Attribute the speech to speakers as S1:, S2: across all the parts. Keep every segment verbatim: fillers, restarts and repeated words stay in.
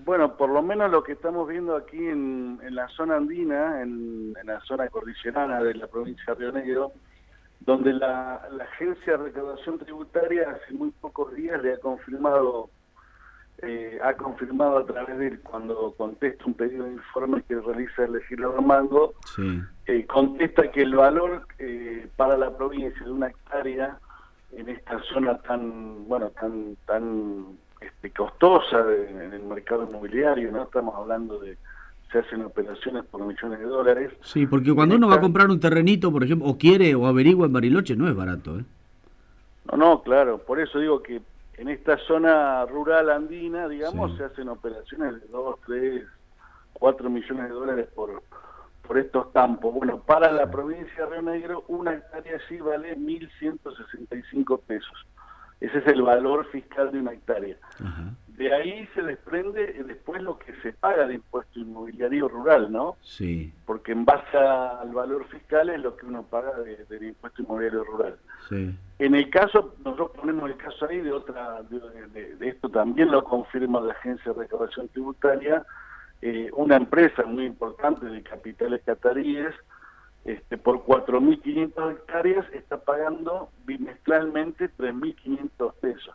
S1: Bueno, por lo menos lo que estamos viendo aquí en, en la zona andina, en, en la zona cordillerana de la provincia de Río Negro, donde la, la Agencia de Recaudación Tributaria hace muy pocos días le ha confirmado, eh, ha confirmado a través de él, cuando contesta un pedido de informe que realiza el legislador Mango,
S2: sí.
S1: eh, contesta que el valor eh, para la provincia de una hectárea en esta zona tan, bueno, tan, tan este, costosa de, en el mercado inmobiliario, ¿no? Estamos hablando de, se hacen operaciones por millones de dólares.
S2: Sí, porque cuando
S1: en
S2: uno
S1: esta...
S2: va a comprar un terrenito, por ejemplo, o quiere o averigua en Bariloche, no es barato, ¿eh?
S1: No, no, claro, por eso digo que en esta zona rural andina, digamos,
S2: Sí.
S1: se hacen operaciones de dos, tres, cuatro millones de dólares por, por estos campos. Bueno, para la provincia de Río Negro, una hectárea allí vale mil ciento sesenta y cinco pesos. Ese es el valor fiscal de una hectárea.
S2: Ajá.
S1: De ahí se desprende después lo que se paga de impuesto inmobiliario rural, ¿no?
S2: Sí.
S1: Porque en base al valor fiscal es lo que uno paga de, del impuesto inmobiliario rural.
S2: Sí.
S1: En el caso, nosotros ponemos el caso ahí de otra, de, de, de esto también lo confirma la Agencia de Recaudación Tributaria, eh, una empresa muy importante de capitales cataríes, este, por cuatro mil quinientas hectáreas está pagando bimestralmente tres mil quinientos pesos.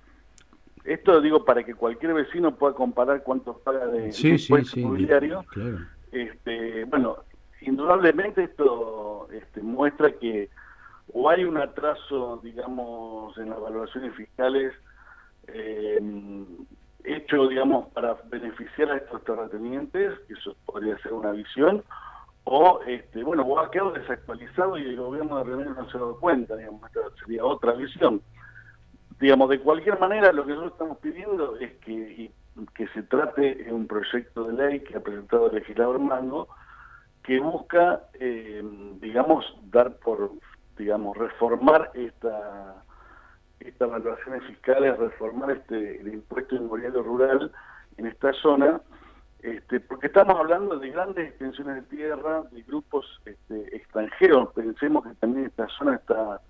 S1: Esto digo para que cualquier vecino pueda comparar cuánto paga de,
S2: sí,
S1: de
S2: sí,
S1: impuesto
S2: sí,
S1: inmobiliario.
S2: claro.
S1: Este, bueno, indudablemente esto este, muestra que o hay un atraso, digamos, en las valoraciones fiscales eh, hecho, digamos, para beneficiar a estos terratenientes, que eso podría ser una visión, o, este, bueno, o ha quedado desactualizado y el gobierno de Río Negro no se ha dado cuenta, digamos, esta sería otra visión. Digamos, de cualquier manera, lo que nosotros estamos pidiendo es que, y, que se trate de un proyecto de ley que ha presentado el legislador Mango, que busca, eh, digamos, dar por, digamos, reformar esta estas valoraciones fiscales, reformar este el impuesto inmobiliario rural en esta zona, este, porque estamos hablando de grandes extensiones de tierra, de grupos este, extranjeros. Pensemos que también en esta zona está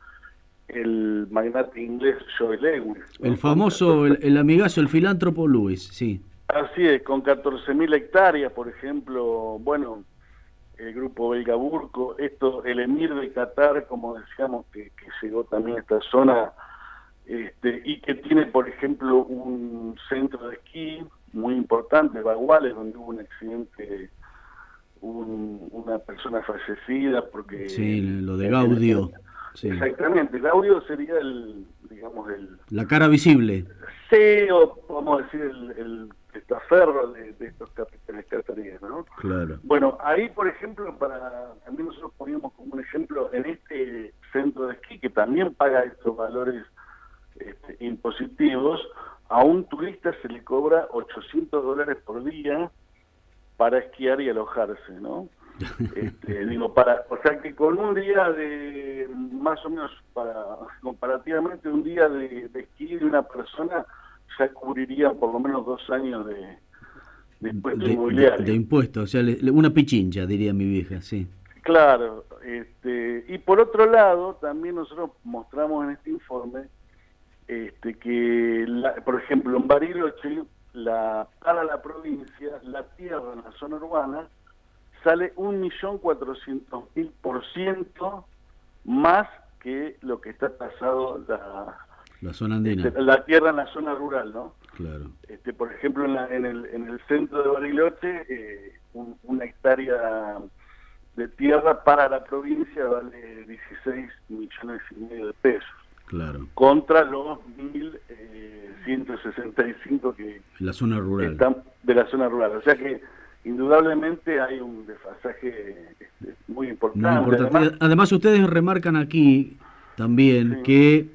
S1: el magnate inglés Joe Lewis, ¿no?
S2: El famoso, el, el amigazo, el filántropo Lewis, sí.
S1: Así es, con catorce mil hectáreas, por ejemplo, bueno, el grupo belga Burco, esto, el emir de Qatar, como decíamos, que, que llegó también a esta zona, este, y que tiene, por ejemplo, un centro de esquí muy importante, Baguales, donde hubo un accidente, un, una persona fallecida, porque...
S2: Sí, lo de Gaudio. Sí.
S1: Exactamente, Gaudio sería el, digamos, el...
S2: La cara visible.
S1: C E O, vamos a decir, el, el testaferro de, de estos capitales cataríes, ¿no?
S2: Claro.
S1: Bueno, ahí, por ejemplo, para también nosotros poníamos como un ejemplo, en este centro de esquí, que también paga estos valores este, impositivos, a un turista se le cobra ochocientos dólares por día para esquiar y alojarse, ¿no? Este, digo, para, o sea que con un día de, más o menos, para comparativamente un día de, de esquí de una persona ya cubriría por lo menos dos años de, de impuesto
S2: de,
S1: inmobiliario.
S2: De, de impuestos, o sea, le, una pichincha, diría mi vieja, sí.
S1: Claro, este, y por otro lado, también nosotros mostramos en este informe este, que, la, por ejemplo, en Bariloche, la, para la provincia, la tierra en la zona urbana sale un millón cuatrocientos mil por ciento más que lo que está tasado la,
S2: la zona andina.
S1: Este, la tierra en la zona rural, ¿no?
S2: Claro.
S1: Este, por ejemplo, en, la, en, el, en el centro de Bariloche, eh, un, una hectárea de tierra para la provincia vale dieciséis millones y medio de pesos.
S2: Claro.
S1: Contra los mil ciento sesenta y cinco que
S2: la zona rural.
S1: Están de la zona rural. O sea que indudablemente hay un desfasaje este, muy importante.
S2: Muy importante.
S1: Además,
S2: Además, ustedes remarcan aquí también sí.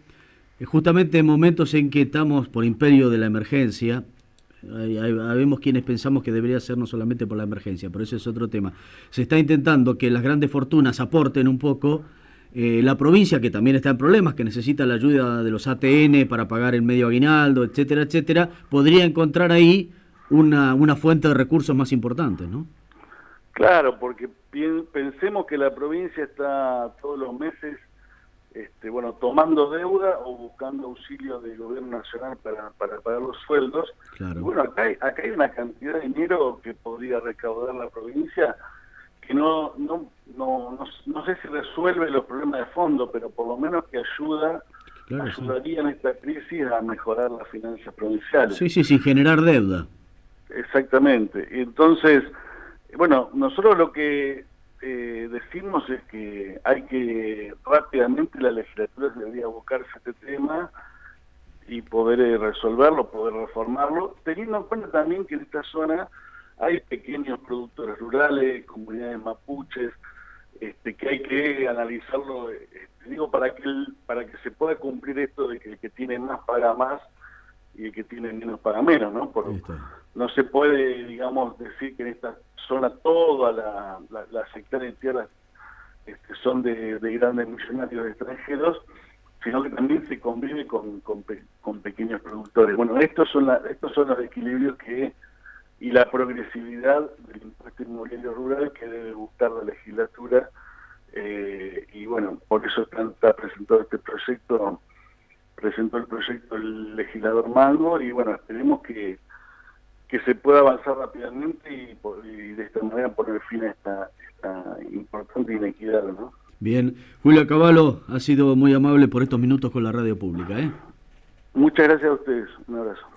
S2: que justamente en momentos en que estamos por imperio de la emergencia, hay, hay, vemos quienes pensamos que debería ser no solamente por la emergencia, pero ese es otro tema. Se está intentando que las grandes fortunas aporten un poco. Eh, la provincia, que también está en problemas, que necesita la ayuda de los A T N para pagar el medio aguinaldo, etcétera, etcétera, podría encontrar ahí una, una fuente de recursos más importante, ¿no?
S1: Claro, porque pensemos que la provincia está todos los meses este, bueno, tomando deuda o buscando auxilio del gobierno nacional para, para pagar los sueldos.
S2: Claro.
S1: Y bueno, acá hay, acá hay una cantidad de dinero que podría recaudar la provincia que no, no, no, no, no sé si resuelve los problemas de fondo, pero por lo menos que ayuda,
S2: Claro,
S1: ayudaría
S2: sí.
S1: en esta crisis a mejorar las finanzas provinciales.
S2: Sí, sí, sin generar deuda.
S1: Exactamente. Entonces, bueno, nosotros lo que eh, decimos es que hay que rápidamente la legislatura debería abocarse a este tema y poder eh, resolverlo, poder reformarlo, teniendo en cuenta también que en esta zona hay pequeños productores rurales, comunidades mapuches, este, que hay que analizarlo, este, digo, para que el, para que se pueda cumplir esto de que el que tiene más paga más y el que tiene menos paga menos, ¿no? Por, no se puede, digamos, decir que en esta zona toda la, la, las hectáreas de tierras este, son de, de grandes millonarios extranjeros, sino que también se convive con, con, pe, con pequeños productores. Bueno, estos son, la, estos son los equilibrios que y la progresividad del impuesto inmobiliario rural que debe buscar la legislatura, eh, y bueno, por eso está, está presentado este proyecto, presentó el proyecto el legislador Mango, y bueno, esperemos que, que se pueda avanzar rápidamente y, y de esta manera poner fin a esta, esta importante inequidad, ¿no?
S2: Bien, Julio Cavallo ha sido muy amable por estos minutos con la radio pública, ¿eh?
S1: Muchas gracias a ustedes, un abrazo.